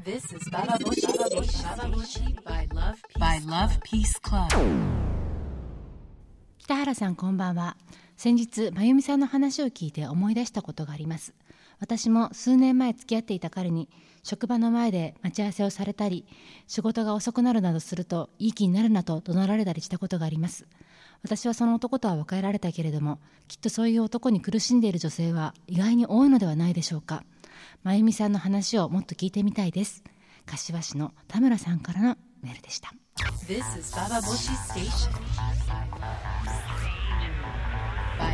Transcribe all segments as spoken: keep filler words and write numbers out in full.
This is Bababoshi Station. Bababoshi by Love Peace, by Love Peace Club. 北原さんこんばんは。先日まゆみさんの話を聞いて思い出したことがあります。私も数年前付き合っていた彼に職場の前で待ち合わせをされたり、仕事が遅くなるなどするといい気になるなと怒鳴られたりしたことがあります。私はその男とは別れられたけれども、きっとそういう男に苦しんでいる女性は意外に多いのではないでしょうか。まゆみさんの話をもっと聞いてみたいです。柏市の田村さんからのメールでした。 This is Bababoshi Station by Love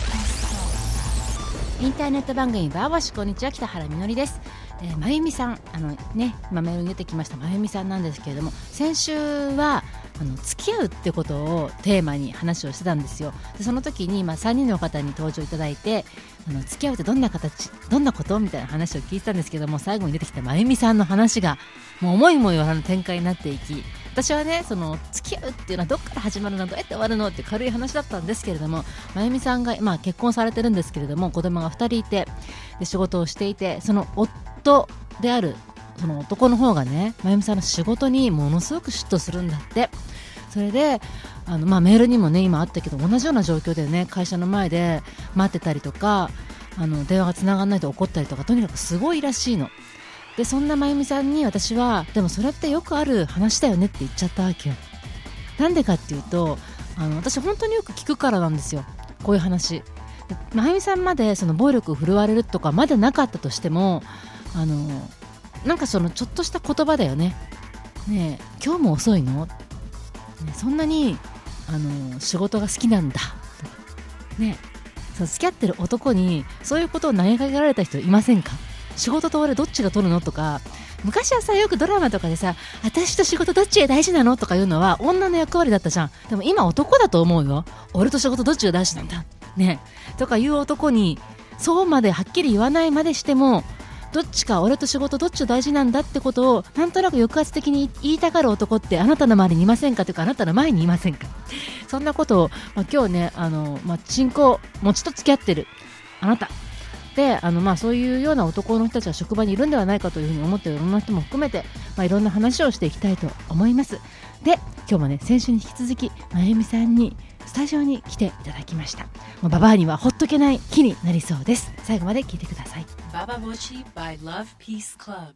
Peace Club. インターネット番組バーバシ、こんにちは、北原みのりです。えー、まゆみさん、あのね、今メールに出てきましたまゆみさんなんですけれども、先週はあの付き合うってことをテーマに話をしてたんですよ。でその時に、まあ、さんにんの方に登場いただいて、あの付き合うってどんな形、どんなことみたいな話を聞いてたんですけども、最後に出てきたまゆみさんの話がもう思いもよらぬ展開になっていき、私はね、その付き合うっていうのはどっから始まるの、どうやって終わるのって軽い話だったんですけれども、まゆみさんが、まあ、結婚されてるんですけれども、子供がふたりいて、で仕事をしていて、その夫であるその男の方がね、まゆみさんの仕事にものすごく嫉妬するんだって。それであの、まあ、メールにもね今あったけど、同じような状況でね、会社の前で待ってたりとか、あの電話がつながらないと怒ったりとか、とにかくすごいらしいので、そんなまゆみさんに私は、でもそれってよくある話だよねって言っちゃったわけよ。なんでかっていうと、あの私本当によく聞くからなんですよ、こういう話。まゆみさんまでその暴力を振るわれるとかまだなかったとしても、あのなんかそのちょっとした言葉だよね。ねえ、今日も遅いの、ね、そんなにあの仕事が好きなんだとかね、その付き合ってる男にそういうことを投げかけられた人いませんか？仕事と俺どっちが取るのとか、昔はさ、よくドラマとかでさ、私と仕事どっちが大事なのとかいうのは女の役割だったじゃん。でも今男だと思うよ。俺と仕事どっちが大事なんだねとかいう男に、そうまではっきり言わないまでしても、どっちか、俺と仕事どっちが大事なんだってことをなんとなく抑圧的に言いたがる男ってあなたの周りにいませんかというか、あなたの前にいませんか。そんなことを、まあ、今日ね、あの、まあ、親交持ちと付き合ってるあなたで、あの、まあ、そういうような男の人たちは職場にいるんではないかというふうに思っているいろんな人も含めて、まあ、いろんな話をしていきたいと思います。で、今日もね、先週に引き続きまゆみさんにスタジオに来ていただきました。もうババアにはほっとけない日になりそうです。最後まで聞いてください。 Bababoshi by Love Peace Club.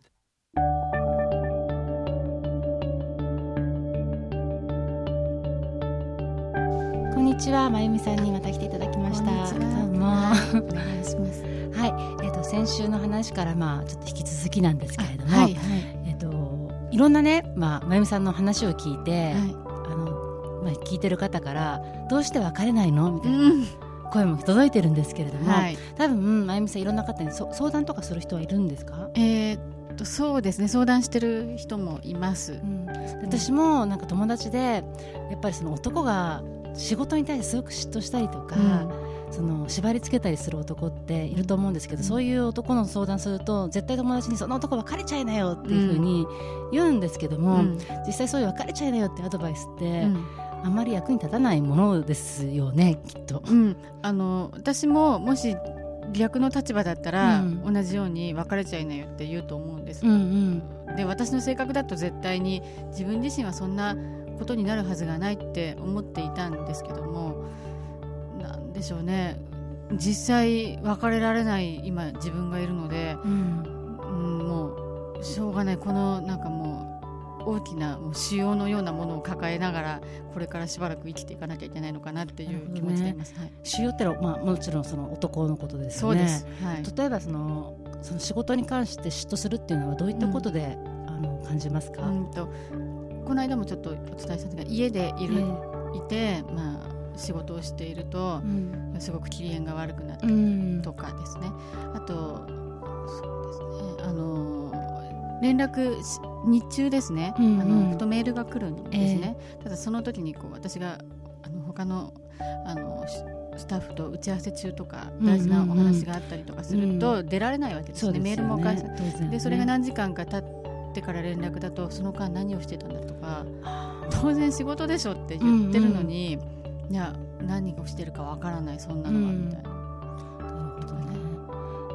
こんにちは、まゆみさんにまた来ていただきました。 こんにちは。 どうも、 はい、お願いします。 はい、えーと、先週の話から、まあ、ちょっと引き続きなんですけれども、 はいはい、 えーと、いろんなね、まあ、まゆみさんの話を聞いて、 はい、 あのまあ、聞いてる方からどうして別れないのみたいな、うん、声も届いてるんですけれども、はい、多分まゆみさんいろんな方にそ相談とかする人はいるんですか？ えー、っとそうですね、相談してる人もいます、うん、 私もなんか友達でやっぱりその男が仕事に対してすごく嫉妬したりとか、うん、その縛り付けたりする男っていると思うんですけど、うん、そういう男の相談すると絶対友達にその男別れちゃいなよっていうふうに言うんですけども、うん、実際そういう別れちゃいなよってアドバイスって、うん、あまり役に立たないものですよね、きっと、 うん、あの私ももし逆の立場だったら、うん、同じように別れちゃいなよって言うと思うんです、うんうん、で私の性格だと絶対に自分自身はそんなことになるはずがないって思っていたんですけども、なんでしょうね、実際別れられない今自分がいるので、うんうん、もうしょうがない、このなんかもう大きなもう腫瘍のようなものを抱えながらこれからしばらく生きていかなきゃいけないのかなっていう気持ちでいます、ね、はい、 腫瘍ってのは、まあ、もちろんその男のことですよね。 そうです、はい、 例えばその、その仕事に関して嫉妬するっていうのはどういったことで、うん、あの感じますか？ うんとこの間もちょっとお伝えしたんですが、家でいる、えー、いて、まあ、仕事をしていると、うん、すごく機嫌が悪くなったりとかですね、うん、あとそうですね、あの連絡日中ですね、うんうん、あのふとメールが来るんですね、えー、ただその時にこう私があの他の、あのスタッフと打ち合わせ中とか大事なお話があったりとかすると出られないわけですね、うんうん、メールも返す、ね、でそれが何時間か経ってから連絡だとその間何をしてたんだとか、当然仕事でしょって言ってるのに、うんうん、いや何をしてるかわからない、そんなのは、うん、みたいな。 なるほどね。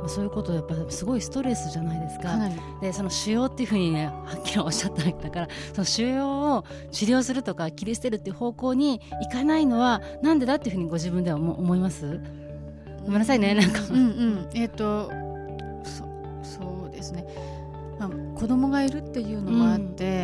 そういうことやっぱすごいストレスじゃないですか。 かなりでその腫瘍っていうふうにねはっきりおっしゃったんだから、その腫瘍を治療するとか切り捨てるっていう方向にいかないのはなんでだっていうふうにご自分では思思います？ごめんなさいね、なんかうんうん、えっ、ー、とそそうですね、まあ、子供がいるっていうのもあって、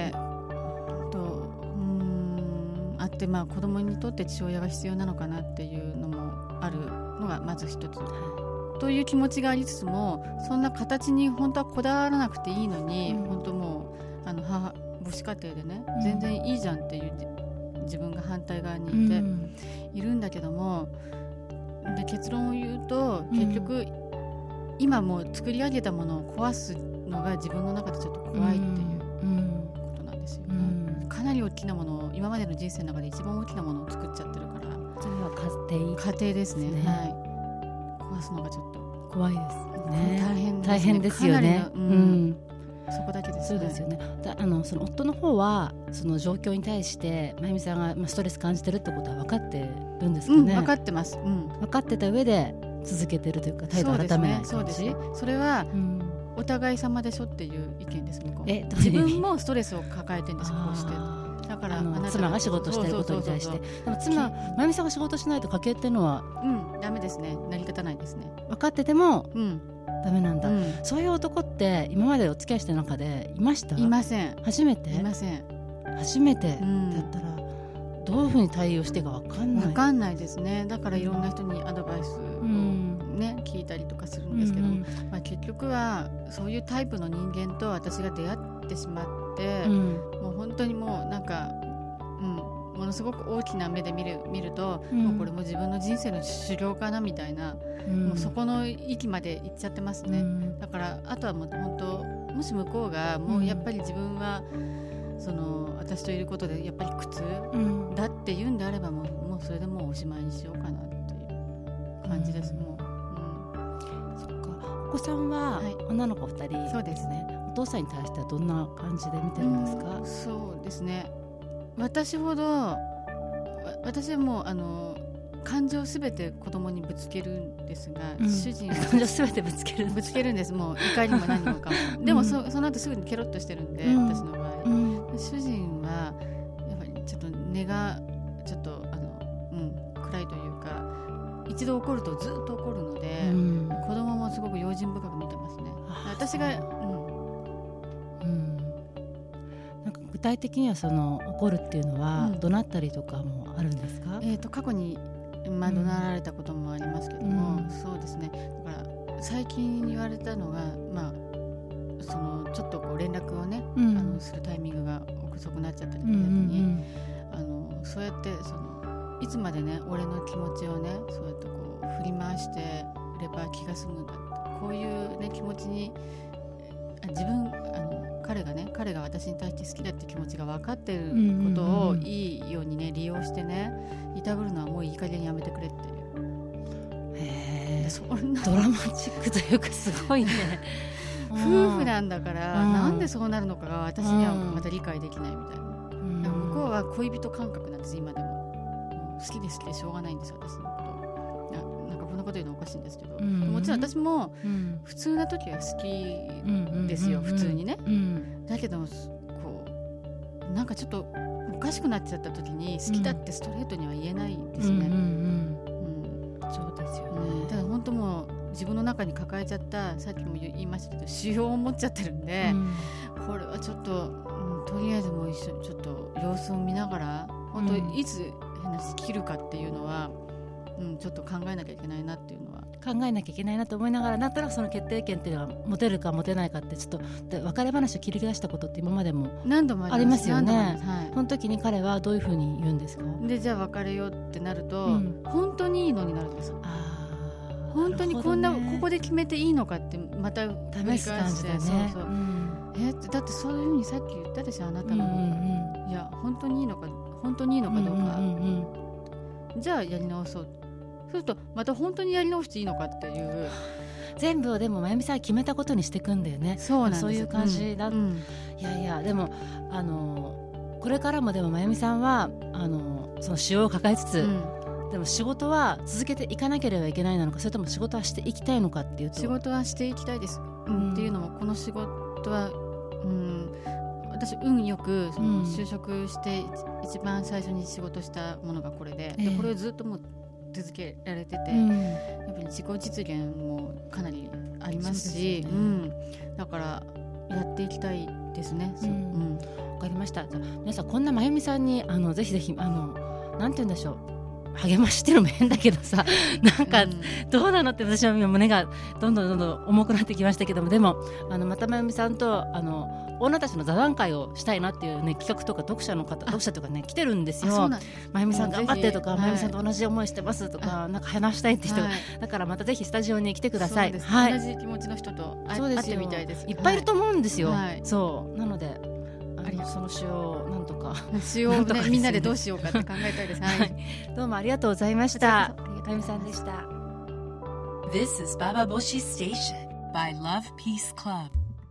うん、とうーんあって、まあ、子供にとって父親が必要なのかなっていうのもあるのがまず一つという気持ちがありつつも、そんな形に本当はこだわらなくていいのに、うん、本当もうあの母母子家庭でね、うん、全然いいじゃんっていう自分が反対側にいて、うん、いるんだけども、で結論を言うと結局、うん、今もう作り上げたものを壊すのが自分の中でちょっと怖いっていうことなんですよね、うん、かなり大きなものを今までの人生の中で一番大きなものを作っちゃってるから。 それは家庭家庭ですね、はい、壊すのがちょっと怖いですね。 大変ですね。 大変ですよね、 うんうん、そこだけですね。 そうですよね。だあのその夫の方はその状況に対してまゆみさんがまあストレス感じてるってことは分かってるんですかね、うん、 分かってます、うん、 分かってた上で続けてるというか態度を改めない感じ。 そうですね、そうですね。それは、うん、お互い様でしょっていう意見です。向こうえ自分もストレスを抱えてるんです。こうしてだから妻が仕事してることに対して。でも妻まゆみさんが仕事しないと家計っていうのは、 うん、ダメですね。成り立たないですね。 分かってても、うん、ダメなんだ、うん、そういう男って今までお付き合いした中でいました？ いません。 初めて？ いません。 初めてだったら、うん、どういうふうに対応していいか分かんない。 分かんないですね。だからいろんな人にアドバイスを、ね、聞いたりとかするんですけど、うんまあ、結局はそういうタイプの人間と私が出会ってしまって、うん、もう本当にもうなんか、うん、ものすごく大きな目で見る、見ると、うん、もうこれも自分の人生の修行かなみたいな、うん、もうそこの域まで行っちゃってますね、うん、だからあとはもう本当もし向こうがもうやっぱり自分は、うん、その私といることでやっぱり苦痛だって言うんであればもう、もうそれでもうおしまいにしようかなっていう感じです、うん、もう、うん、 そっか。お子さんは女の子ふたり、はい、 そうですね。 お父さんに対してはどんな感じで見てるんですか？ うん、そうですね、私ほど私はもうあの感情すべて子供にぶつけるんですが、うん、主人は感情すべてぶつけるぶつけるんです。もう怒りも何もかもでも そ, その後すぐにケロッとしてるんで、うん、私の場合、うん、主人はやっぱりちょっと根がちょっとあの、うん、暗いというか、一度怒るとずっと怒るので、うん、子供もすごく用心深く見てますね。私が、うんうん、 なんか具体的にはその怒るっていうのは怒鳴ったりとかもあるんですか？ うん、えーと過去にまあ、怒鳴られたこともありますけども、うん、そうですね。だから最近言われたのが、まあ、そのちょっとこう連絡をね、うん、あのするタイミングが遅くなっちゃったりとかに、うんうんうん、あのそうやってそのいつまでね俺の気持ちをねそうやってこう振り回してれば気が済むんだ、こういう、ね、気持ちに自分あの彼がね彼が私に対して好きだって気持ちが分かっていることをいいようにね利用してねいたぶるのはもういい加減やめてくれっていう。 へー、そんなドラマチックというかすごいね夫婦なんだからなんでそうなるのかが私にはまた理解できないみたいな。向こうは恋人感覚なんです。今でも好きで好きでしょうがないんです私のこと。なんかこんなこと言うのおかしいんですけど、もちろん私も普通な時は好きですよ、普通にね。だけどこうなんかちょっとおかしくなっちゃった時に好きだってストレートには言えないですね。 そうですよね。 ただ本当もう自分の中に抱えちゃった、さっきも言いましたけど腫瘍を持っちゃってるんで、うん、これはちょっと、うん、とりあえずもう一緒ちょっと様子を見ながら本当いつ変な切るかっていうのは、うん、ちょっと考えなきゃいけないなっていうのは考えなきゃいけないなと思いながら、なんとなくその決定権っていうのは持てるか持てないかってちょっと別れ話を切り出したことって今までも何度もありますよね。 はい、 その時に彼はどういうふうに言うんですか？ でじゃあ別れようってなると、うん、本当にいいのになるんですよ。あ本当にこんな、ね、ここで決めていいのかってまた繰り返して、 ね、そうそう、うん、 えだってそういうふうにさっき言ったでしょあなたが、うんうんうん、いや本当にいいのか本当にいいのかどうか、うんうんうん、じゃあやり直そう。そうするとまた本当にやり直していいのかっていう全部をでもまゆみさん決めたことにしていくんだよね。 そうなんです。 そういう感じだ、うんうん、いやいやでもあのこれからもでもまゆみさんはあのその腫瘍を抱えつつ、うんでも仕事は続けていかなければいけないのか、それとも仕事はしていきたいのかっていうと、 仕事はしていきたいです、うん、っていうのもこの仕事は、うん、私運よくその就職して一番最初に仕事したものがこれ で,、うん、でこれをずっともう続けられてて、うん、やっぱり自己実現もかなりありますし、うす、ね、うん、だからやっていきたいですね。 うんうん、わかりました。じゃあ皆さんこんなまゆみさんにあのぜひぜひあのなんて言うんでしょう、励ましてるも変だけどさなんかどうなのって私は胸がどんどんどんどん重くなってきましたけども、でもあのまたまゆみさんとあの女たちの座談会をしたいなっていう、ね、企画とか読者の方読者とかね来てるんですよ。まゆみさん頑張ってとか、まゆみさんと同じ思いしてますとか、なんか話したいって人が、はい、だからまたぜひスタジオに来てください。 そうです、 はい、 同じ気持ちの人と会ってみたいです。 いっぱいいると思うんですよ。 はい、 そうなのであのその詩をなんとか詩を、ね、ね、みんなでどうしようかって考えたいです。はい、 どうもありがとうございました。まゆみさんでした。 This is Bababoshi Station by Love Peace Club。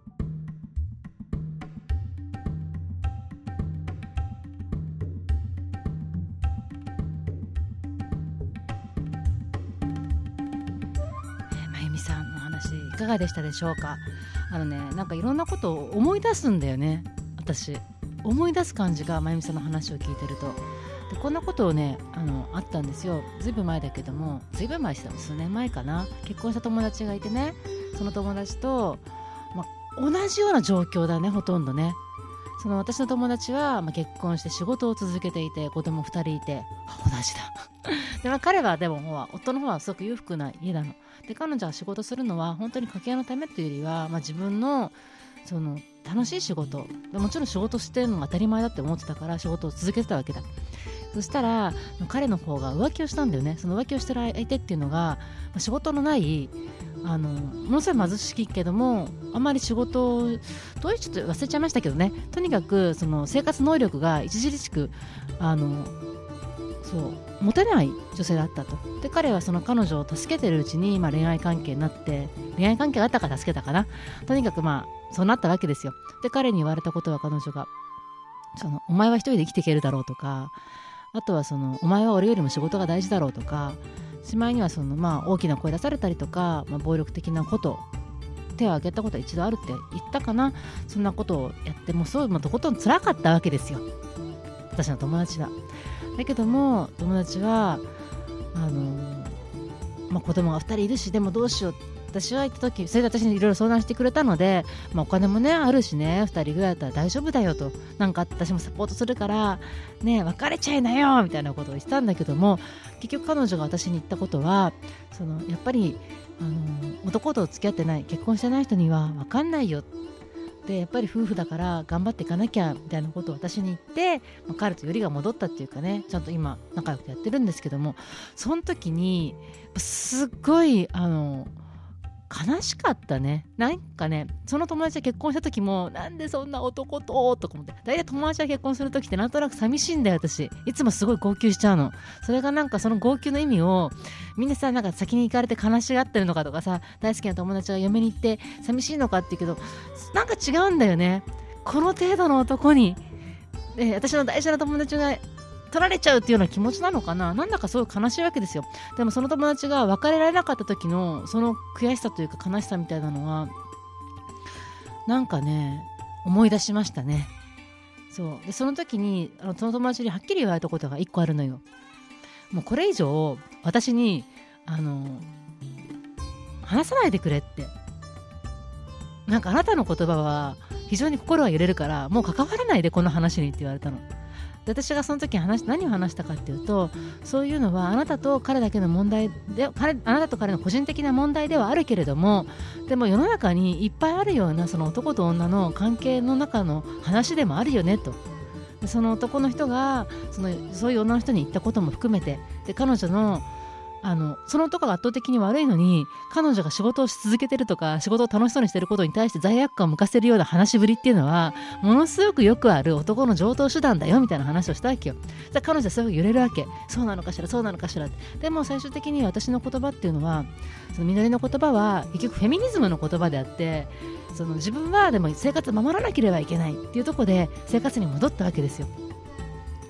さんの話いかがでしたでしょうか。あのね、なんかいろんなことを思い出すんだよね。私思い出す感じがまゆみさんの話を聞いてると、でこんなことをね あのあったんですよ。ずいぶん前だけども、ずいぶん前してたの数年前かな。結婚した友達がいてね、その友達と、ま、同じような状況だね、ほとんどね。その私の友達は、ま、結婚して仕事を続けていて子供ふたりいて、同じだで、まあ、彼はでも夫の方はすごく裕福な家なので、彼女は仕事するのは本当に家計のためというよりは、まあ、自分のその楽しい仕事、もちろん仕事してるのが当たり前だって思ってたから仕事を続けてたわけだ。そしたら彼の方が浮気をしたんだよね。その浮気をしてる相手っていうのが仕事のないあのものすごい貧しいけども、あんまり仕事をどういうちょっと忘れちゃいましたけどね、とにかくその生活能力が著しくあのそう持てない女性だったと。で彼はその彼女を助けてるうちに、まあ、恋愛関係になって、恋愛関係があったから助けたかな。とにかくまあそうなったわけですよ。で彼に言われたことは、彼女がそのお前は一人で生きていけるだろうとか、あとはそのお前は俺よりも仕事が大事だろうとか、しまいにはその、まあ、大きな声出されたりとか、まあ、暴力的なこと手を挙げたことは一度あるって言ったかな。そんなことをやってもうそうもうとことん辛かったわけですよ、私の友達は。だけども友達はあの、まあ、子供がふたりいるし、でもどうしよう、私は行った時それで私にいろいろ相談してくれたので、まあ、お金もねあるしね、ふたりぐらいだったら大丈夫だよと、なんか私もサポートするからね別れちゃいなよみたいなことを言ってたんだけども、結局彼女が私に言ったことは、そのやっぱりあの男と付き合ってない結婚してない人には分かんないよで、やっぱり夫婦だから頑張っていかなきゃみたいなことを私に言って、まあ、彼とよりが戻ったっていうかね、ちゃんと今仲良くやってるんですけども、その時にすっごいあの悲しかったね。なんかね、その友達が結婚した時もなんでそんな男ととか思って、大体友達が結婚する時ってなんとなく寂しいんだよ。私いつもすごい号泣しちゃうの。それがなんかその号泣の意味をみんなさ、なんか先に行かれて悲しがってるのかとかさ、大好きな友達が嫁に行って寂しいのかって言うけど、なんか違うんだよね。この程度の男に、ね、私の大事な友達が取られちゃうっていうような気持ちなのかな。なんだかすごい悲しいわけですよ。でもその友達が別れられなかった時のその悔しさというか悲しさみたいなのはなんかね思い出しましたね。そうで、その時にあのその友達にはっきり言われたことが一個あるのよ。もうこれ以上私にあの話さないでくれって、なんかあなたの言葉は非常に心が揺れるからもう関わらないでこの話にって言われたの。で私がその時話何を話したかっていうと、そういうのはあなたと彼だけの問題で、彼あなたと彼の個人的な問題ではあるけれども、でも世の中にいっぱいあるようなその男と女の関係の中の話でもあるよねと。でその男の人がそのそういう女の人に言ったことも含めて、で彼女のあのその男が圧倒的に悪いのに彼女が仕事をし続けてるとか仕事を楽しそうにしてることに対して罪悪感を向かせるような話しぶりっていうのはものすごくよくある男の常套手段だよみたいな話をしたわけよ。だから彼女はすごく揺れるわけ。そうなのかしらそうなのかしら。でも最終的に私の言葉っていうのは、そのみのりの言葉は結局フェミニズムの言葉であって、その自分はでも生活を守らなければいけないっていうところで生活に戻ったわけですよ。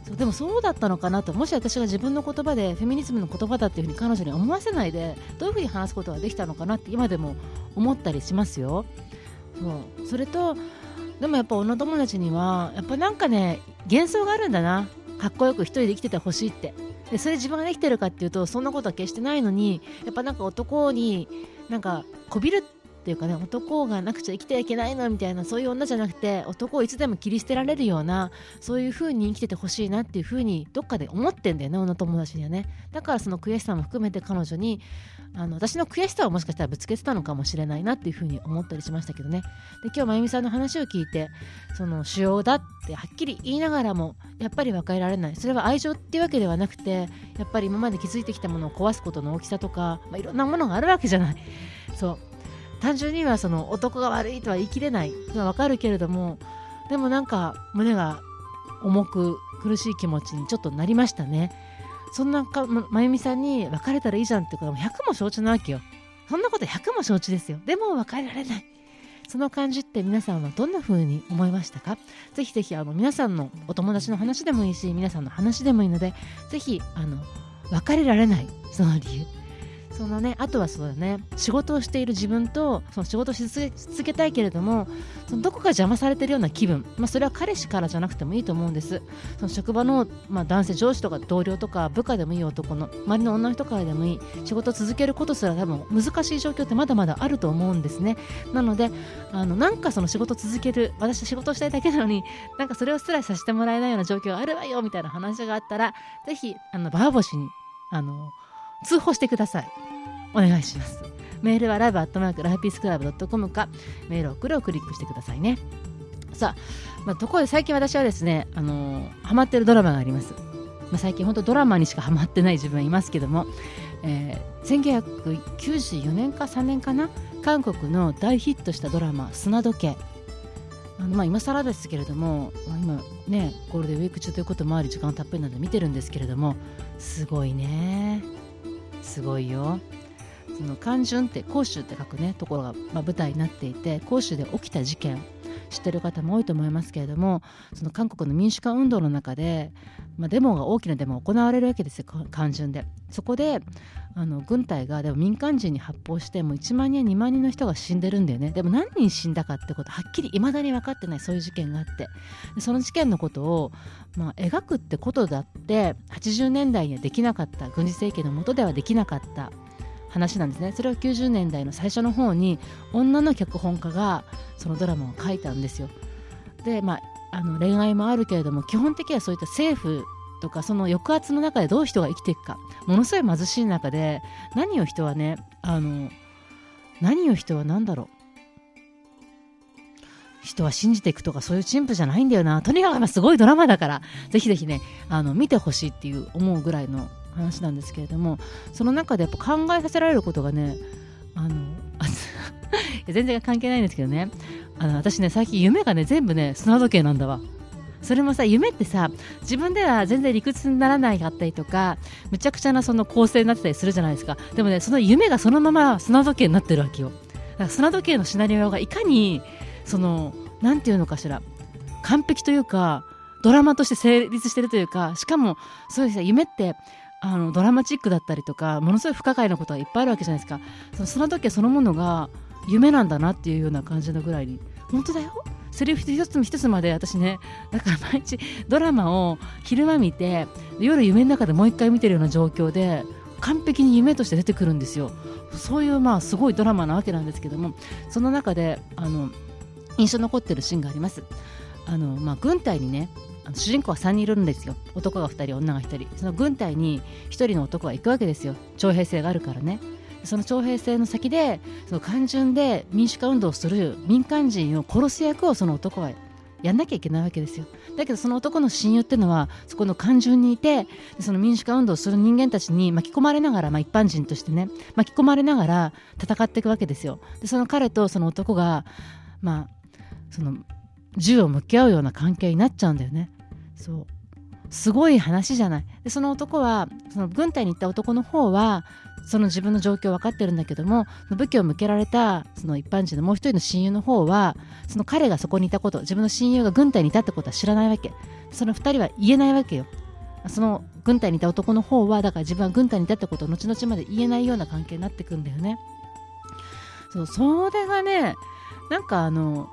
そうでもそうだったのかなと、もし私が自分の言葉でフェミニズムの言葉だっていうふうに彼女に思わせないでどういうふうに話すことができたのかなって今でも思ったりしますよ。そうそれとでもやっぱ女友達にはやっぱなんかね幻想があるんだな、かっこよく一人で生きててほしいって。でそれ自分ができてるかっていうとそんなことは決してないのに、やっぱなんか男になんかこびるっていうかね、男がなくちゃ生きてはいけないのみたいな、そういう女じゃなくて男をいつでも切り捨てられるような、そういう風に生きててほしいなっていう風にどっかで思ってんだよね、女友達にはね。だからその悔しさも含めて彼女にあの私の悔しさをもしかしたらぶつけてたのかもしれないなっていう風に思ったりしましたけどね。で今日まゆみさんの話を聞いて、その主要だってはっきり言いながらもやっぱり別れられない、それは愛情っていうわけではなくて、やっぱり今まで築いてきたものを壊すことの大きさとか、まあ、いろんなものがあるわけじゃない。そう単純にはその男が悪いとは言い切れないのはわかるけれども、でもなんか胸が重く苦しい気持ちにちょっとなりましたね。そんなかま、まゆみさんに別れたらいいじゃんってことはひゃくも承知なわけよ。そんなことひゃくも承知ですよ。でも別れられない、その感じって皆さんはどんな風に思いましたか？ぜひぜひあの皆さんのお友達の話でもいいし、皆さんの話でもいいので、ぜひあの別れられないその理由、そのね、あとはそうだね、仕事をしている自分とその仕事をし続けたいけれども、そのどこか邪魔されているような気分、まあ、それは彼氏からじゃなくてもいいと思うんです。その職場の、まあ、男性上司とか同僚とか部下でもいい、男の周りの女の人からでもいい、仕事を続けることすら多分難しい状況ってまだまだあると思うんですね。なのであのなんかその仕事を続ける、私は仕事をしたいだけなのになんかそれをすらさせてもらえないような状況があるわよみたいな話があったら、ぜひあのバーボシにあの通報してください。お願いします。メールはライブアットマークライフピースクラブドットコムか、メールを送るをクリックしてくださいね。さあ、まあ、ところで最近私はですね、あのー、ハマってるドラマがあります。まあ、最近本当ドラマにしかハマってない自分はいますけども、えー、せんきゅうひゃくきゅうじゅうよねんかさんねんかな、韓国の大ヒットしたドラマ砂時計、あのまあ今更ですけれども、まあ、今ねゴールデンウィーク中ということもあり時間たっぷりなので見てるんですけれども、すごいね、すごいよ。そのカジュンって広州って書くねところが、まあ、舞台になっていて、広州で起きた事件知ってる方も多いと思いますけれども、その韓国の民主化運動の中で、まあ、デモが大きなデモが行われるわけですよ、カジュンで。そこであの軍隊がでも民間人に発砲して、もういちまんにんにまんにんの人が死んでるんだよね。でも何人死んだかってことはっきり未だに分かってない、そういう事件があって、でその事件のことを、まあ、描くってことだってはちじゅうねんだいにはできなかった、軍事政権の下ではできなかった話なんですね。それをきゅうじゅうねんだいの最初の方に女の脚本家がそのドラマを書いたんですよ。で、まあ、あの恋愛もあるけれども、基本的にはそういった政府とかその抑圧の中でどう人が生きていくか、ものすごい貧しい中で何を人はね、あの何を人は何だろう人は信じていくとかそういう陳腐じゃないんだよな。とにかくすごいドラマだからぜひぜひねあの見てほしいっていう思うぐらいの話なんですけれども、その中でやっぱ考えさせられることがね、あの全然関係ないんですけどね、あの私ね最近夢がね全部ね砂時計なんだわ。それもさ、夢ってさ自分では全然理屈にならないかったりとか、むちゃくちゃなその構成になってたりするじゃないですか。でもねその夢がそのまま砂時計になってるわけよ。だから砂時計のシナリオがいかにそのなんていうのかしら、完璧というかドラマとして成立してるというか、しかもそういうさ夢ってあのドラマチックだったりとかものすごい不可解なことがいっぱいあるわけじゃないですか。その砂時計そのものが夢なんだなっていうような感じのぐらいに、本当だよ、セリフ一つ一つまで私ね、だから毎日ドラマを昼間見て夜夢の中でもう一回見てるような状況で完璧に夢として出てくるんですよ。そういうまあすごいドラマなわけなんですけども、その中であの印象に残ってるシーンがあります。あの、まあ、軍隊にねあの主人公はさんにんいるんですよ。男がふたり女がひとり、その軍隊にひとりの男が行くわけですよ。徴兵制があるからね。その徴兵制の先でその官順で民主化運動をする民間人を殺す役をその男はやんなきゃいけないわけですよ。だけどその男の親友っていうのはそこの官順にいて、その民主化運動をする人間たちに巻き込まれながら、まあ、一般人としてね巻き込まれながら戦っていくわけですよ。でその彼とその男がまあその銃を向き合うような関係になっちゃうんだよね。そうすごい話じゃない。でその男はその軍隊に行った男の方はその自分の状況分かってるんだけども、武器を向けられたその一般人のもう一人の親友の方はその彼がそこにいたこと、自分の親友が軍隊にいたってことは知らないわけ。その二人は言えないわけよ。その軍隊にいた男の方はだから自分は軍隊にいたってことを後々まで言えないような関係になってくんだよね。そうそれがねなんかあの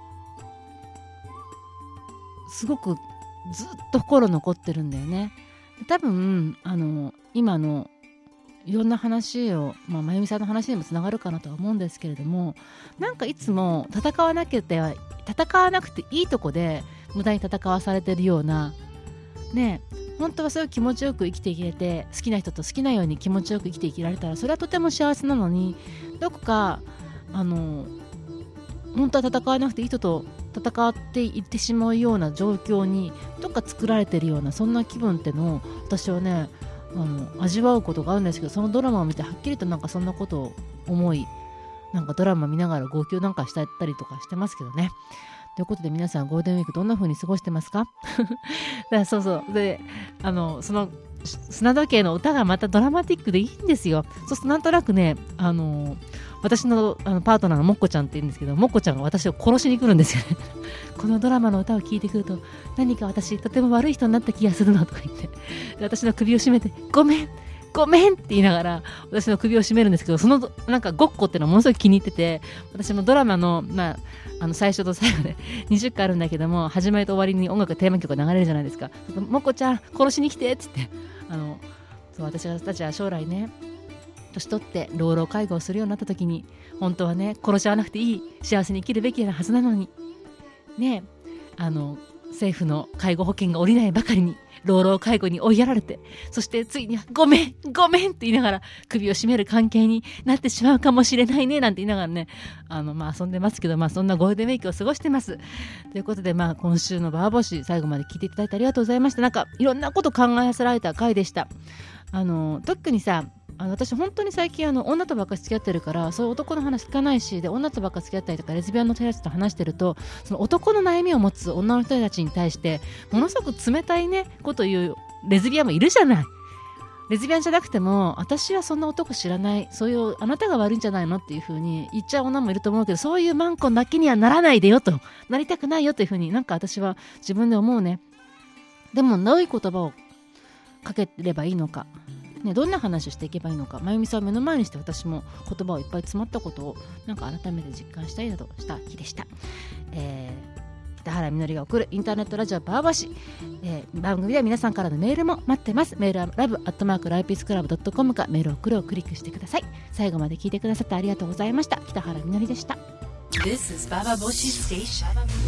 すごくずっと心残ってるんだよね。多分あの今のいろんな話を、まあ、まゆみさんの話にもつながるかなとは思うんですけれども、なんかいつも戦わなきゃって戦わなくていいとこで無駄に戦わされてるようなね、本当はそういう気持ちよく生きていけて好きな人と好きなように気持ちよく生きていけられたらそれはとても幸せなのに、どこかあの本当は戦わなくていい人と戦っていってしまうような状況にどっか作られてるようなそんな気分ってのを私はねあの味わうことがあるんですけど、そのドラマを見てはっきりとなんかそんなことを思い、なんかドラマ見ながら号泣なんかしたりとかしてますけどね。ということで皆さんゴールデンウィークどんな風に過ごしてますか？だからそうそうであのその砂時計の歌がまたドラマティックでいいんですよ。そうするとなんとなくねあの私 の, あのパートナーのもっこちゃんって言うんですけど、もっこちゃんが私を殺しに来るんですよねこのドラマの歌を聴いてくると何か私とても悪い人になった気がするなとか言ってで私の首を絞めてごめんごめんって言いながら私の首を絞めるんですけど、そのなんかごっこっていうのはものすごい気に入ってて、私もドラマの、まあ、あの最初と最後でにじゅっかいあるんだけども、始まりと終わりに音楽テーマ曲が流れるじゃないですか。もっこちゃん殺しに来てって言ってあのそう私たちは将来ね年取って老老介護をするようになった時に本当はね殺し合わなくていい幸せに生きるべきなはずなのにね、あの政府の介護保険が下りないばかりに老老介護に追いやられて、そしてついにごめんごめんって言いながら首を絞める関係になってしまうかもしれないねなんて言いながらねあの、まあ、遊んでますけど、まあ、そんなゴールデンウィークを過ごしてますということで、まあ、今週のバーボシ最後まで聞いていただいてありがとうございました。なんかいろんなこと考えさせられた回でした。あの特にさあの私本当に最近あの女とばっかり付き合ってるからそういう男の話聞かないし、で女とばっかり付き合ったりとかレズビアンの人たちと話してるとその男の悩みを持つ女の人たちに対してものすごく冷たいねこと言うレズビアンもいるじゃない。レズビアンじゃなくても私はそんな男知らない、そういうあなたが悪いんじゃないのっていう風に言っちゃう女もいると思うけど、そういうマンコンだけにはならないでよと、なりたくないよという風になんか私は自分で思うね。でもどういう言葉をかければいいのかね、どんな話をしていけばいいのか、まゆみさんを目の前にして私も言葉をいっぱい詰まったことをなんか改めて実感したりなどした日でした。えー、北原みのりが送るインターネットラジオバーバシ、えー、番組では皆さんからのメールも待ってます。メールはラブアットマークライピースクラブドットコムかメールを送るをクリックしてください。最後まで聞いてくださってありがとうございました。北原みのりでした。 This is Baba Boshi Station.